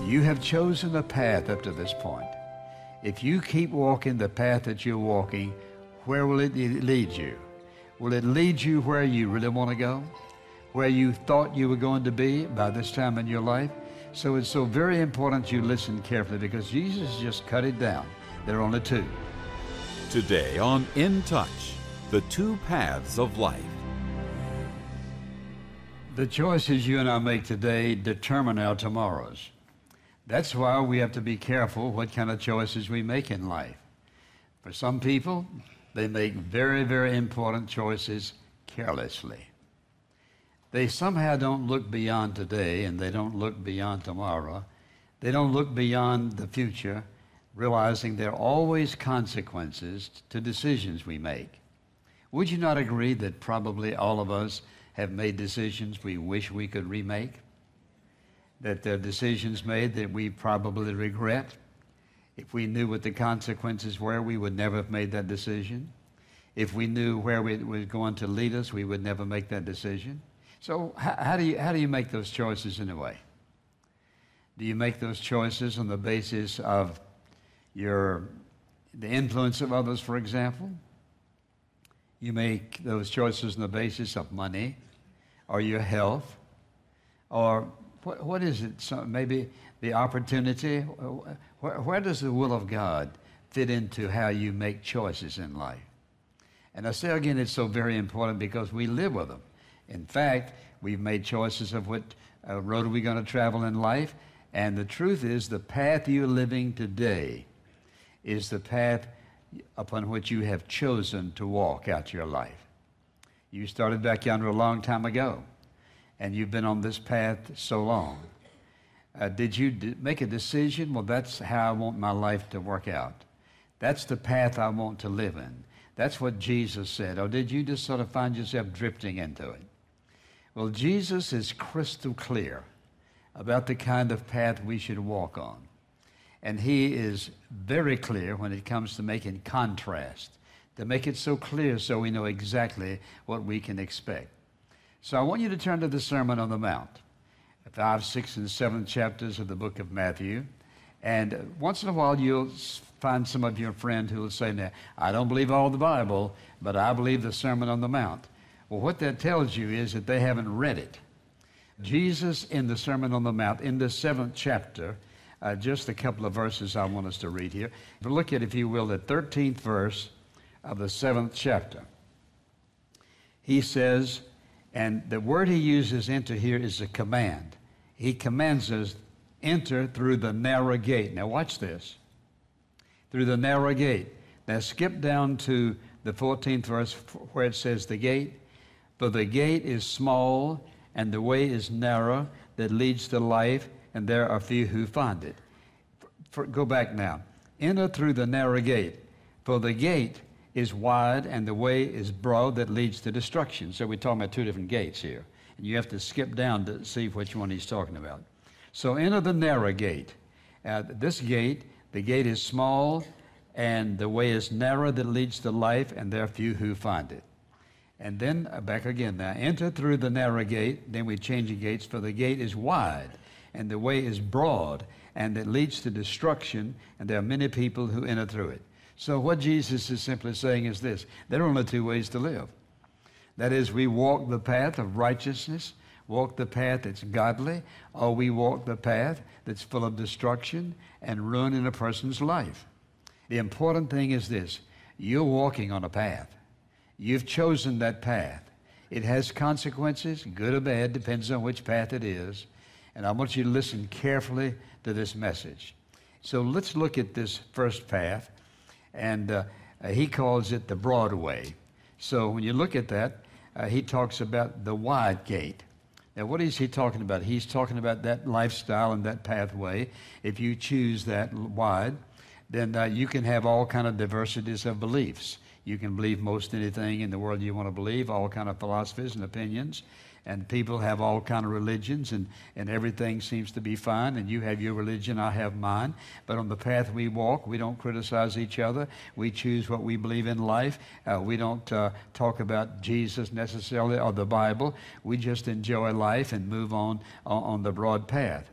You have chosen a path up to this point. If you keep walking the path that you're walking, where will it lead you? Will it lead you where you really want to go? Where you thought you were going to be by this time in your life? So it's so very important you listen carefully, because Jesus just cut it down. There are only two. Today on In Touch, the two paths of life. The choices you and I make today determine our tomorrows. That's why we have to be careful what kind of choices we make in life. For some people, they make very, very important choices carelessly. They somehow don't look beyond today, and they don't look beyond tomorrow. They don't look beyond the future, realizing there are always consequences to decisions we make. Would you not agree that probably all of us have made decisions we wish we could remake? That there are decisions made that we probably regret? If we knew what the consequences were, we would never have made that decision. If we knew where it was going to lead us, we would never make that decision. So how do you make those choices in a way? Do you make those choices on the basis of the influence of others, for example? You make those choices on the basis of money or your health, or what is it? So maybe the opportunity. Where does the will of God fit into how you make choices in life? And I say again, it's so very important because we live with them. In fact, we've made choices of what road are we going to travel in life, and the truth is the path you're living today is the path upon which you have chosen to walk out your life. You started back yonder a long time ago, and you've been on this path so long. Did you make a decision? Well, that's how I want my life to work out. That's the path I want to live in. That's what Jesus said. Or did you just sort of find yourself drifting into it? Well, Jesus is crystal clear about the kind of path we should walk on. And he is very clear when it comes to making contrast, to make it so clear so we know exactly what we can expect. So I want you to turn to the Sermon on the Mount, 5, 6, and 7 chapters of the book of Matthew. And once in a while you'll find some of your friend who will say, now, I don't believe all the Bible, but I believe the Sermon on the Mount. Well, what that tells you is that they haven't read it. Jesus in the Sermon on the Mount, in the 7th chapter, just a couple of verses I want us to read here. But look at, if you will, the 13th verse of the 7th chapter. He says, and the word he uses, enter, here is a command. He commands us, enter through the narrow gate. Now watch this. Through the narrow gate. Now skip down to the 14th verse where it says the gate. For the gate is small and the way is narrow that leads to life, and there are few who find it. Go back now. Enter through the narrow gate. For the gate is wide and the way is broad that leads to destruction. So we're talking about two different gates here. And you have to skip down to see which one he's talking about. So enter the narrow gate. This gate, the gate is small and the way is narrow that leads to life, and there are few who find it. And then back again now. Enter through the narrow gate. Then we change the gates. For the gate is wide and the way is broad and it leads to destruction, and there are many people who enter through it. So what Jesus is simply saying is this: there are only two ways to live. That is, we walk the path of righteousness, walk the path that's godly, or we walk the path that's full of destruction and ruin in a person's life. The important thing is this: you're walking on a path. You've chosen that path. It has consequences, good or bad, depends on which path it is. And I want you to listen carefully to this message. So let's look at this first path. And he calls it the broad way. So when you look at that, he talks about the wide gate. Now, what is he talking about? He's talking about that lifestyle and that pathway. If you choose that wide, then you can have all kind of diversities of beliefs. You can believe most anything in the world you want to believe, all kind of philosophies and opinions. And people have all kind of religions, and everything seems to be fine, and you have your religion, I have mine. But on the path we walk, we don't criticize each other. We choose what we believe in life. We don't talk about Jesus necessarily or the Bible. We just enjoy life and move on the broad path.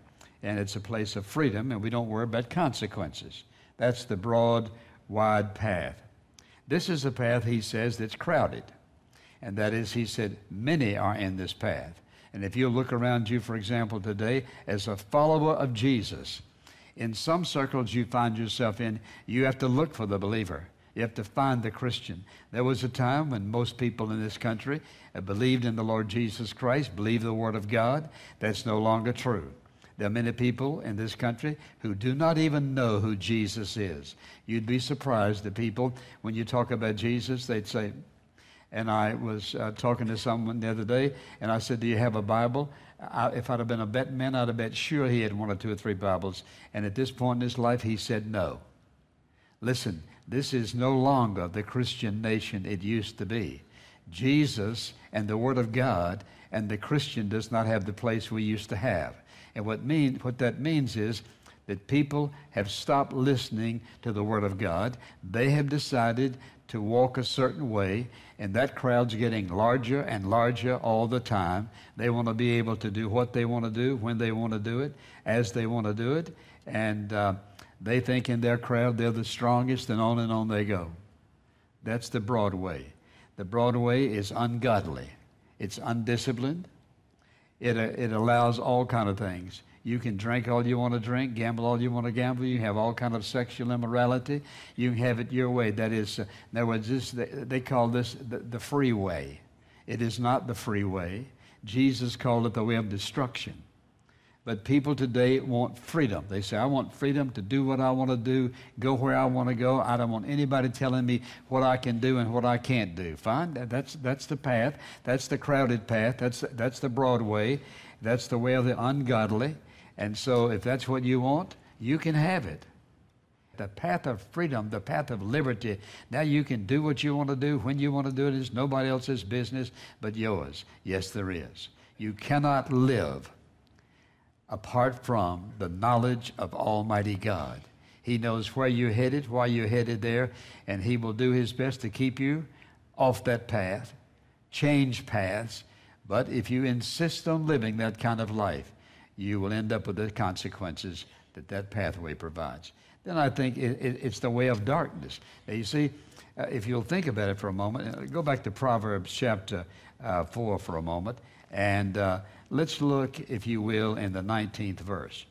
and it's a place of freedom, and we don't worry about consequences. That's the broad, wide path. This is a path, he says, that's crowded. And that is, he said, many are in this path. And if you look around you, for example, today, as a follower of Jesus, in some circles you find yourself in, you have to look for the believer. You have to find the Christian. There was a time when most people in this country believed in the Lord Jesus Christ, believed the Word of God. That's no longer true. There are many people in this country who do not even know who Jesus is. You'd be surprised, the people, when you talk about Jesus, they'd say, and I was talking to someone the other day, and I said, do you have a Bible? If I'd have been a betting man, I'd have bet sure he had 1 or 2 or 3 Bibles. And at this point in his life, he said no. Listen, this is no longer the Christian nation it used to be. Jesus and the Word of God and the Christian does not have the place we used to have. And what that means is that people have stopped listening to the Word of God. They have decided to walk a certain way, and that crowd's getting larger and larger all the time. They want to be able to do what they want to do, when they want to do it, as they want to do it, and they think in their crowd they're the strongest, and on they go. That's the broad way. The broad way is ungodly. It's undisciplined. It allows all kind of things. You can drink all you want to drink, gamble all you want to gamble. You have all kind of sexual immorality. You can have it your way. That is, in other words, they call this the free way. It is not the free way. Jesus called it the way of destruction. But people today want freedom. They say, I want freedom to do what I want to do, go where I want to go. I don't want anybody telling me what I can do and what I can't do. Fine, that's the path. That's the crowded path. That's the broad way. That's the way of the ungodly. And so if that's what you want, you can have it. The path of freedom, the path of liberty. Now you can do what you want to do, when you want to do it. It's nobody else's business but yours. Yes, there is. You cannot live apart from the knowledge of Almighty God. He knows where you're headed, why you're headed there, and He will do His best to keep you off that path, change paths. But if you insist on living that kind of life, you will end up with the consequences that pathway provides. Then I think it's the way of darkness. Now you see, if you'll think about it for a moment, go back to Proverbs chapter 4 for a moment, and let's look, if you will, in the 19th verse.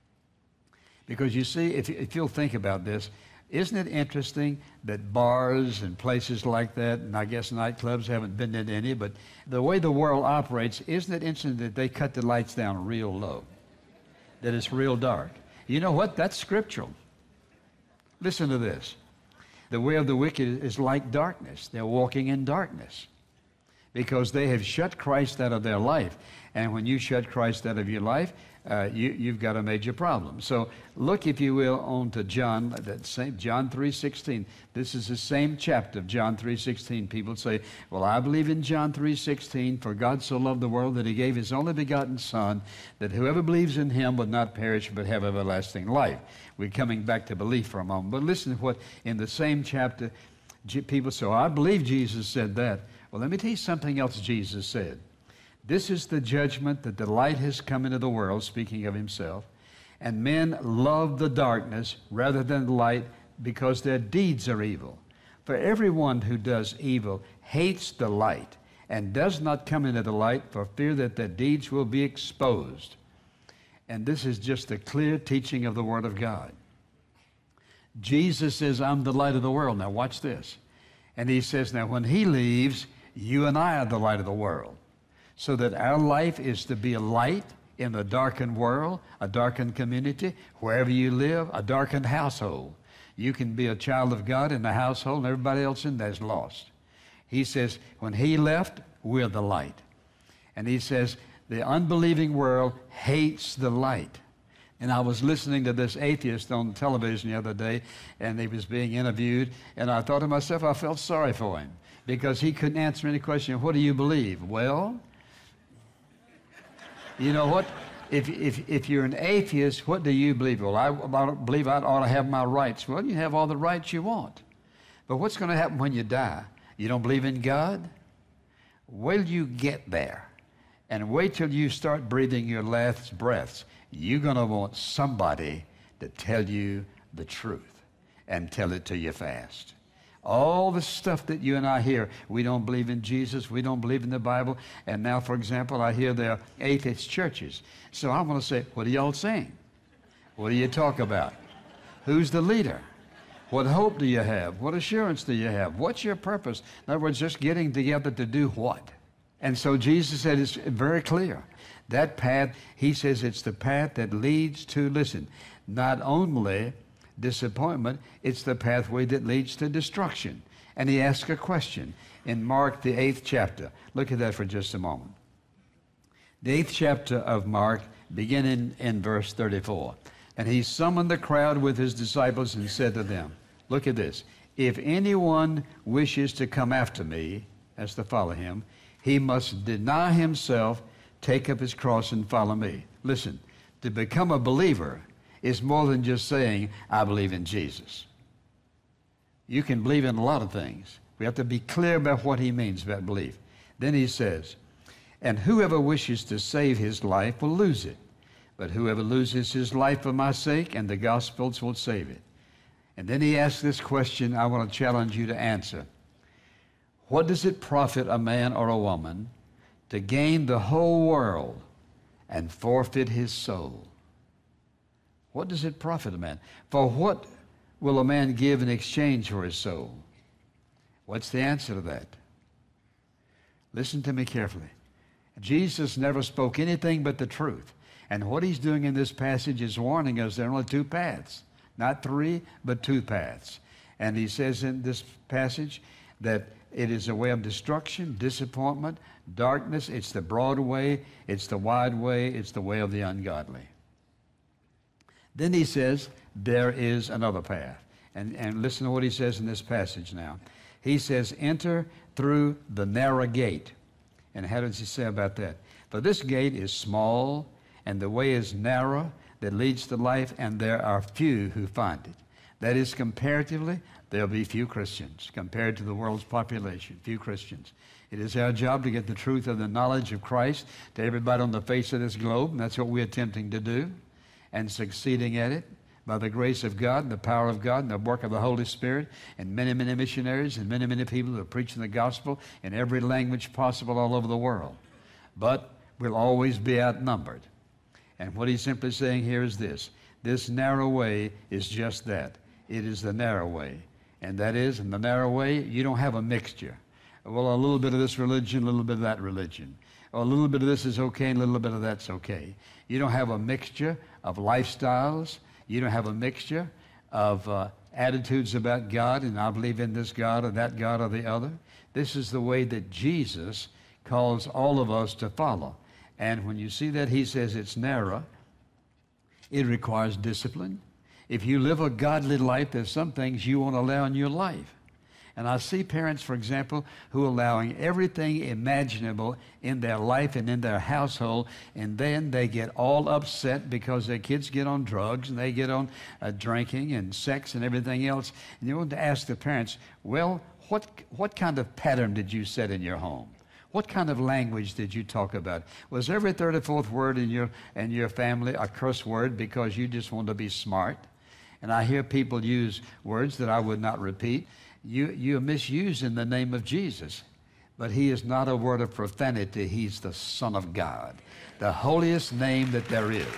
Because you see, if you'll think about this, isn't it interesting that bars and places like that, and I guess nightclubs, haven't been in any, but the way the world operates, isn't it interesting that they cut the lights down real low, that it's real dark? You know what? That's scriptural. Listen to this. The way of the wicked is like darkness. They're walking in darkness because they have shut Christ out of their life. And when you shut Christ out of your life, you've got a major problem. So look, if you will, on to John, that same John 3:16. This is the same chapter of John 3:16. People say, well, I believe in John 3:16, for God so loved the world that He gave His only begotten Son, that whoever believes in Him would not perish but have everlasting life. We're coming back to belief for a moment. But listen to what, in the same chapter, people say, I believe Jesus said that. Well, let me tell you something else Jesus said. This is the judgment, that the light has come into the world, speaking of Himself, and men love the darkness rather than the light because their deeds are evil. For everyone who does evil hates the light and does not come into the light for fear that their deeds will be exposed. And this is just the clear teaching of the Word of God. Jesus says, I'm the light of the world. Now watch this. And He says, now when He leaves, you and I are the light of the world. So that our life is to be a light in a darkened world, a darkened community, wherever you live, a darkened household. You can be a child of God in the household, and everybody else in there is lost. He says, when He left, we're the light. And He says, the unbelieving world hates the light. And I was listening to this atheist on television the other day, and he was being interviewed, and I thought to myself, I felt sorry for him, because he couldn't answer any question, what do you believe? Well, you know what? If you're an atheist, what do you believe? Well, I believe I ought to have my rights. Well, you have all the rights you want. But what's going to happen when you die? You don't believe in God? Will you get there? And wait till you start breathing your last breaths. You're going to want somebody to tell you the truth and tell it to you fast. All the stuff that you and I hear, we don't believe in Jesus, we don't believe in the Bible, and now, for example, I hear there are atheist churches. So I want to say, what are y'all saying? What do you talk about? Who's the leader? What hope do you have? What assurance do you have? What's your purpose? In other words, just getting together to do what? And so Jesus said it's very clear. That path, he says it's the path that leads to, listen, not only disappointment, it's the pathway that leads to destruction. And he asks a question in Mark, the 8th chapter. Look at that for just a moment. The 8th chapter of Mark, beginning in verse 34. And he summoned the crowd with his disciples and said to them, look at this, if anyone wishes to come after me, as to follow him, he must deny himself, take up his cross, and follow me. Listen, to become a believer is more than just saying, I believe in Jesus. You can believe in a lot of things. We have to be clear about what he means about belief. Then he says, and whoever wishes to save his life will lose it. But whoever loses his life for my sake and the gospel's will save it. And then he asks this question I want to challenge you to answer. What does it profit a man or a woman to gain the whole world and forfeit his soul? What does it profit a man? For what will a man give in exchange for his soul? What's the answer to that? Listen to me carefully. Jesus never spoke anything but the truth. And what he's doing in this passage is warning us there are only two paths. Not three, but two paths. And he says in this passage that it is a way of destruction, disappointment, darkness. It's the broad way, it's the wide way, it's the way of the ungodly. Then he says there is another path. And listen to what he says in this passage now. He says, enter through the narrow gate. And how does he say about that? For this gate is small, and the way is narrow that leads to life, and there are few who find it. That is, comparatively, there'll be few Christians compared to the world's population, few Christians. It is our job to get the truth of the knowledge of Christ to everybody on the face of this globe, and that's what we're attempting to do, and succeeding at it by the grace of God and the power of God and the work of the Holy Spirit, and many, many missionaries and many, many people who are preaching the gospel in every language possible all over the world. But we'll always be outnumbered. And what he's simply saying here is this narrow way is just that. It is the narrow way. And that is, in the narrow way, you don't have a mixture. Well, a little bit of this religion, a little bit of that religion. Or a little bit of this is okay, and a little bit of that's okay. You don't have a mixture of lifestyles. You don't have a mixture of attitudes about God, and I believe in this God or that God or the other. This is the way that Jesus calls all of us to follow. And when you see that, he says it's narrow. It requires discipline. If you live a godly life, there's some things you won't allow in your life. And I see parents, for example, who are allowing everything imaginable in their life and in their household, and then they get all upset because their kids get on drugs and they get on drinking and sex and everything else. And you want to ask the parents, well, what kind of pattern did you set in your home? What kind of language did you talk about? Was every third or fourth word in your family a curse word because you just want to be smart? And I hear people use words that I would not repeat. You misuse in the name of Jesus. But he is not a word of profanity. He's the Son of God, the holiest name that there is.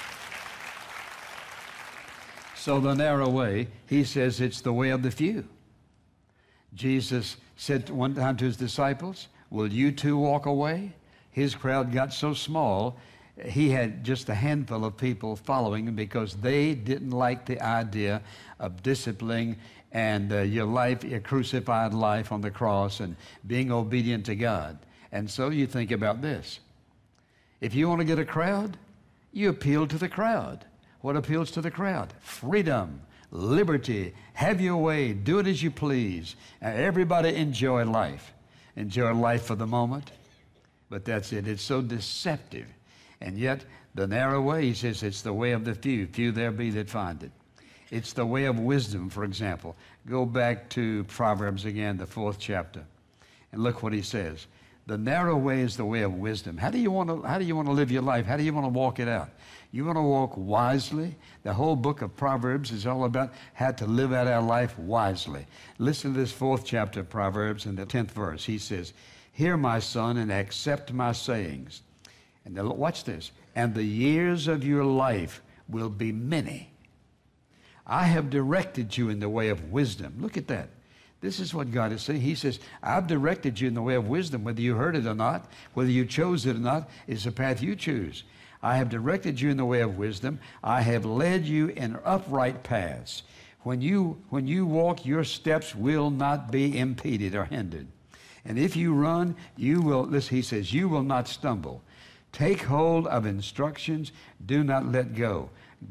So the narrow way, he says it's the way of the few. Jesus said one time to his disciples, will you too walk away? His crowd got so small, he had just a handful of people following him because they didn't like the idea of disciplining and your life, your crucified life on the cross and being obedient to God. And so you think about this. If you want to get a crowd, you appeal to the crowd. What appeals to the crowd? Freedom, liberty, have your way, do it as you please. Everybody enjoy life. Enjoy life for the moment. But that's it. It's so deceptive. And yet, the narrow way, he says, it's the way of the few. Few there be that find it. It's the way of wisdom, for example. Go back to Proverbs again, the 4th chapter, and look what he says. The narrow way is the way of wisdom. How do you want to live your life? How do you want to walk it out? You want to walk wisely? The whole book of Proverbs is all about how to live out our life wisely. Listen to this 4th chapter of Proverbs in the 10th verse. He says, "Hear, my son, and accept my sayings." And now watch this. "And the years of your life will be many. I have directed you in the way of wisdom." Look at that. This is what God is saying. He says, I've directed you in the way of wisdom. Whether you heard it or not, whether you chose it or not, is the path you choose. I have directed you in the way of wisdom. I have led you in upright paths. When you walk, your steps will not be impeded or hindered. And if you run, you will, listen, he says, you will not stumble. Take hold of instructions. Do not let go.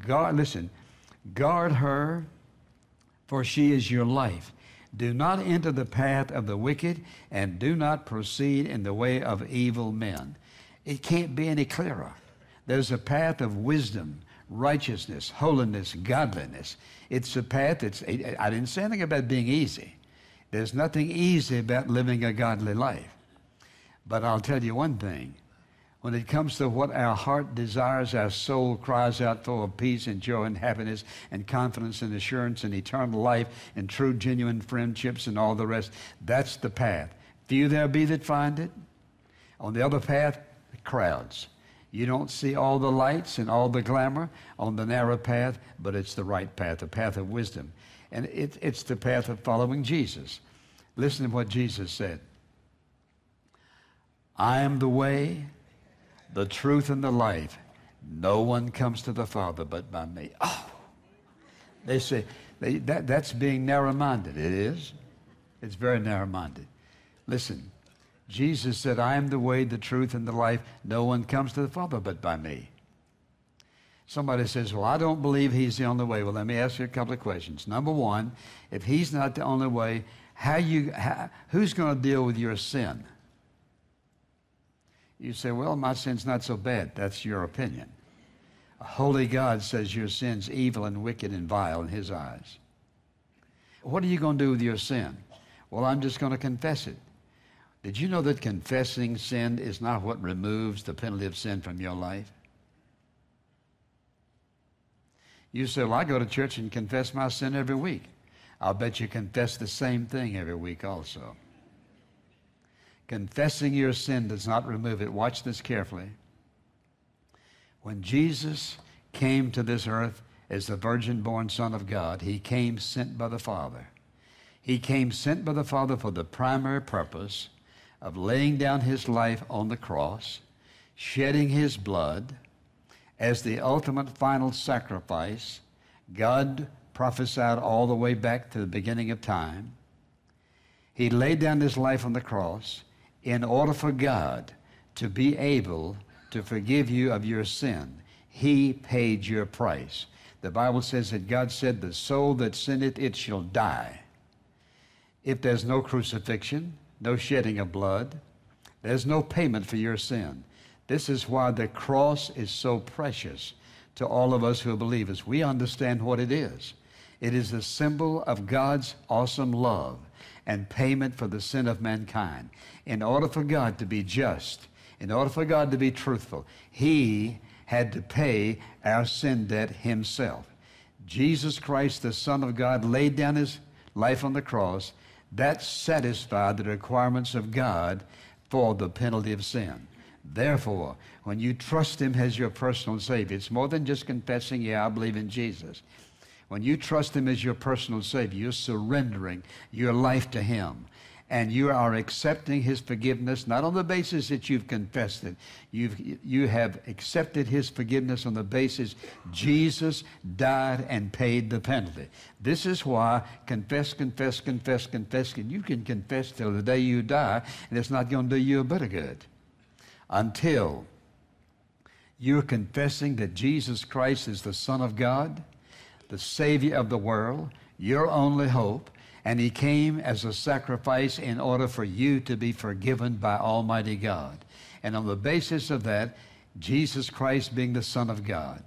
Guard her, for she is your life. Do not enter the path of the wicked, and do not proceed in the way of evil men. It can't be any clearer. There's a path of wisdom, righteousness, holiness, godliness. It's a path I didn't say anything about being easy. There's nothing easy about living a godly life. But I'll tell you one thing. When it comes to what our heart desires, our soul cries out for of peace and joy and happiness and confidence and assurance and eternal life and true, genuine friendships and all the rest, that's the path. Few there be that find it. On the other path, the crowds. You don't see all the lights and all the glamour on the narrow path, but it's the right path, the path of wisdom. And it's the path of following Jesus. Listen to what Jesus said. I am the way, the truth, and the life. No one comes to the Father but by me. Oh, they say that's being narrow-minded. It is. It's very narrow-minded. Listen, Jesus said, I am the way, the truth, and the life. No one comes to the Father but by me. Somebody says, well, I don't believe he's the only way. Well, let me ask you a couple of questions. Number one, if he's not the only way, who's going to deal with your sin? You say, well, my sin's not so bad. That's your opinion. A holy God says your sin's evil and wicked and vile in his eyes. What are you going to do with your sin? Well, I'm just going to confess it. Did you know that confessing sin is not what removes the penalty of sin from your life? You say, well, I go to church and confess my sin every week. I'll bet you confess the same thing every week also. Confessing your sin does not remove it. Watch this carefully. When Jesus came to this earth as the virgin-born Son of God, he came sent by the Father. He came sent by the Father for the primary purpose of laying down his life on the cross, shedding his blood as the ultimate final sacrifice. God prophesied all the way back to the beginning of time. He laid down his life on the cross in order for God to be able to forgive you of your sin. He paid your price. The Bible says that God said, the soul that sinneth, it shall die. If there's no crucifixion, no shedding of blood, there's no payment for your sin. This is why the cross is so precious to all of us who are believers. We understand what it is. It is the symbol of God's awesome love and payment for the sin of mankind. In order for God to be just, in order for God to be truthful, he had to pay our sin debt himself. Jesus Christ, the Son of God, laid down his life on the cross. That satisfied the requirements of God for the penalty of sin. Therefore, when you trust him as your personal Savior, it's more than just confessing, yeah, I believe in Jesus. When you trust him as your personal Savior, you're surrendering your life to him. And you are accepting his forgiveness, not on the basis that you've confessed it. You have accepted his forgiveness on the basis Jesus died and paid the penalty. This is why confess, confess, confess, confess. And you can confess till the day you die, and it's not going to do you a bit of good. Until you're confessing that Jesus Christ is the Son of God, the Savior of the world, your only hope, and he came as a sacrifice in order for you to be forgiven by Almighty God. And on the basis of that, Jesus Christ being the Son of God,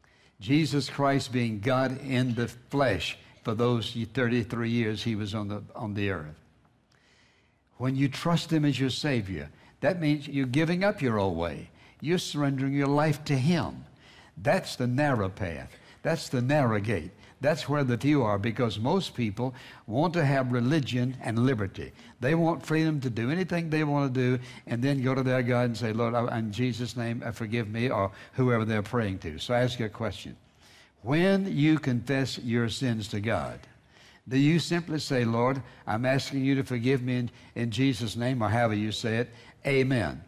Jesus Christ being God in the flesh for those 33 years he was on the earth. When you trust him as your Savior, That means you're giving up your old way. You're surrendering your life to Him. That's the narrow path. That's the narrow gate. That's where the few are, because most people want to have religion and liberty. They want freedom to do anything they want to do and then go to their God and say, Lord, in Jesus' name, forgive me, or whoever they're praying to. So I ask you a question. When you confess your sins to God, do you simply say, Lord, I'm asking you to forgive me in Jesus' name, or however you say it, amen?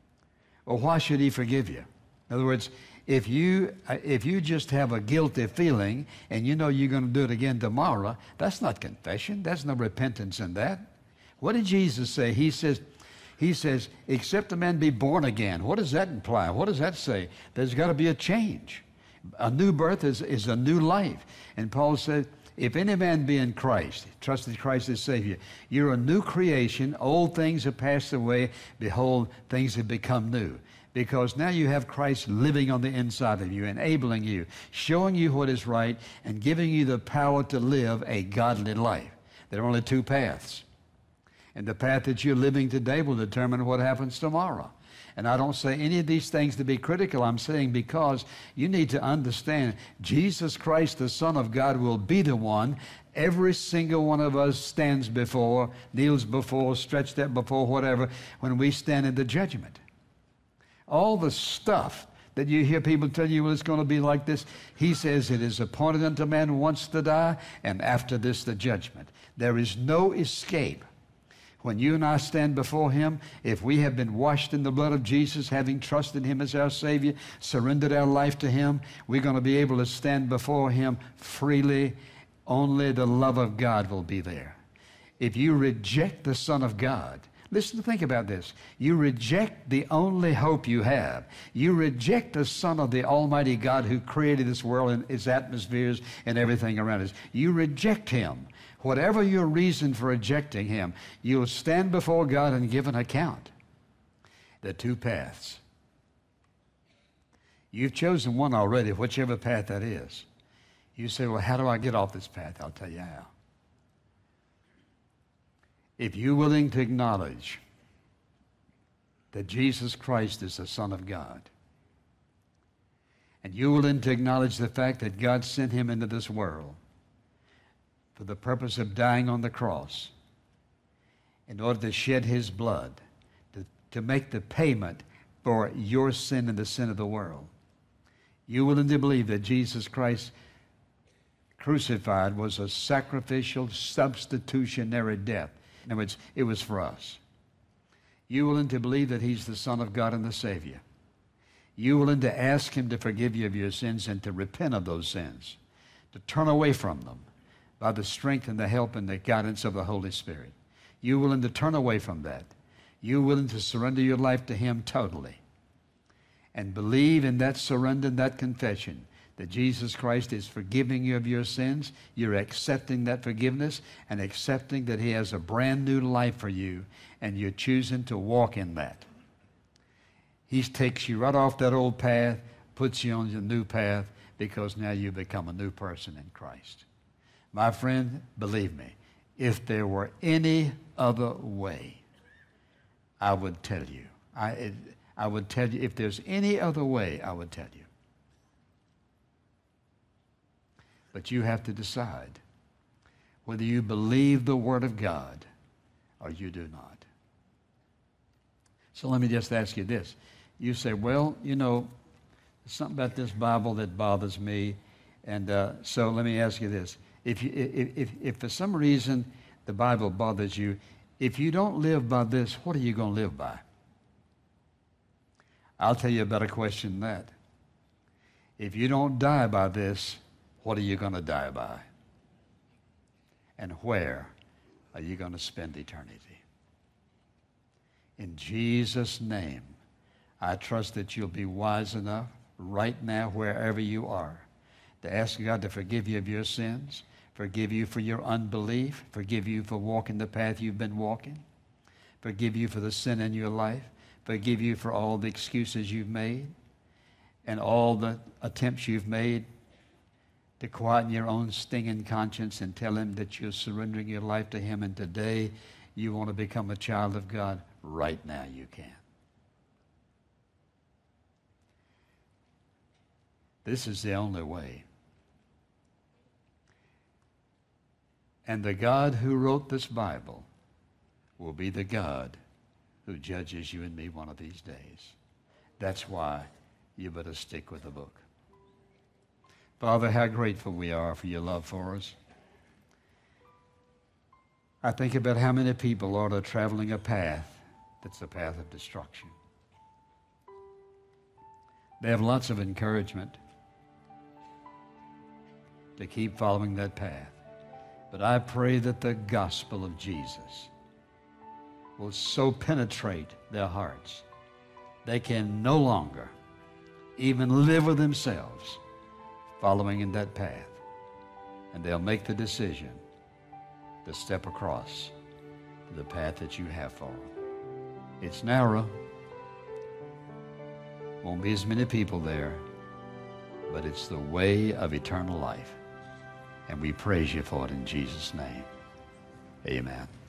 Or why should He forgive you? In other words, if you just have a guilty feeling and you know you're going to do it again tomorrow, that's not confession. There's no repentance in that. What did Jesus say? He says, except a man be born again. What does that imply? What does that say? There's got to be a change. A new birth is a new life. And Paul said, if any man be in Christ, trusted Christ as Savior, you're a new creation. Old things have passed away. Behold, things have become new. Because now you have Christ living on the inside of you, enabling you, showing you what is right, and giving you the power to live a godly life. There are only two paths. And the path that you're living today will determine what happens tomorrow. And I don't say any of these things to be critical. I'm saying because you need to understand Jesus Christ, the Son of God, will be the one every single one of us stands before, kneels before, stretched out before, whatever, when we stand in the judgment. All the stuff that you hear people tell you, well, it's going to be like this. He says it is appointed unto man once to die, and after this the judgment. There is no escape. When you and I stand before Him, if we have been washed in the blood of Jesus, having trusted Him as our Savior, surrendered our life to Him, we're going to be able to stand before Him freely. Only the love of God will be there. If you reject the Son of God, listen, think about this. You reject the only hope you have. You reject the Son of the Almighty God who created this world and its atmospheres and everything around us. You reject Him. Whatever your reason for rejecting Him, you'll stand before God and give an account. There are two paths. You've chosen one already, whichever path that is. You say, well, how do I get off this path? I'll tell you how. If you're willing to acknowledge that Jesus Christ is the Son of God, and you're willing to acknowledge the fact that God sent Him into this world for the purpose of dying on the cross in order to shed His blood, to make the payment for your sin and the sin of the world, you're willing to believe that Jesus Christ crucified was a sacrificial, substitutionary death. In other words, it was for us. You willing to believe that He's the Son of God and the Savior. You willing to ask Him to forgive you of your sins and to repent of those sins, to turn away from them by the strength and the help and the guidance of the Holy Spirit. You willing to turn away from that. You willing to surrender your life to Him totally and believe in that surrender and that confession that Jesus Christ is forgiving you of your sins. You're accepting that forgiveness and accepting that He has a brand new life for you, and you're choosing to walk in that. He takes you right off that old path, puts you on your new path, because now you become a new person in Christ. My friend, believe me, if there were any other way, I would tell you. I would tell you, if there's any other way, I would tell you. But you have to decide whether you believe the Word of God or you do not. So let me just ask you this. You say, well, you know, there's something about this Bible that bothers me. And so let me ask you this. If for some reason the Bible bothers you, if you don't live by this, what are you going to live by? I'll tell you a better question than that. If you don't die by this, what are you going to die by? And where are you going to spend eternity? In Jesus' name, I trust that you'll be wise enough right now, wherever you are, to ask God to forgive you of your sins, forgive you for your unbelief, forgive you for walking the path you've been walking, forgive you for the sin in your life, forgive you for all the excuses you've made and all the attempts you've made to quieten your own stinging conscience and tell Him that you're surrendering your life to Him, and today you want to become a child of God. right now you can. This is the only way. And the God who wrote this Bible will be the God who judges you and me one of these days. That's why you better stick with the book. Father, how grateful we are for your love for us. I think about how many people, Lord, are traveling a path that's a path of destruction. They have lots of encouragement to keep following that path. But I pray that the gospel of Jesus will so penetrate their hearts they can no longer even live with themselves following in that path. And they'll make the decision to step across to the path that you have for them. It's narrow. Won't be as many people there, but it's the way of eternal life. And we praise you for it in Jesus' name. Amen.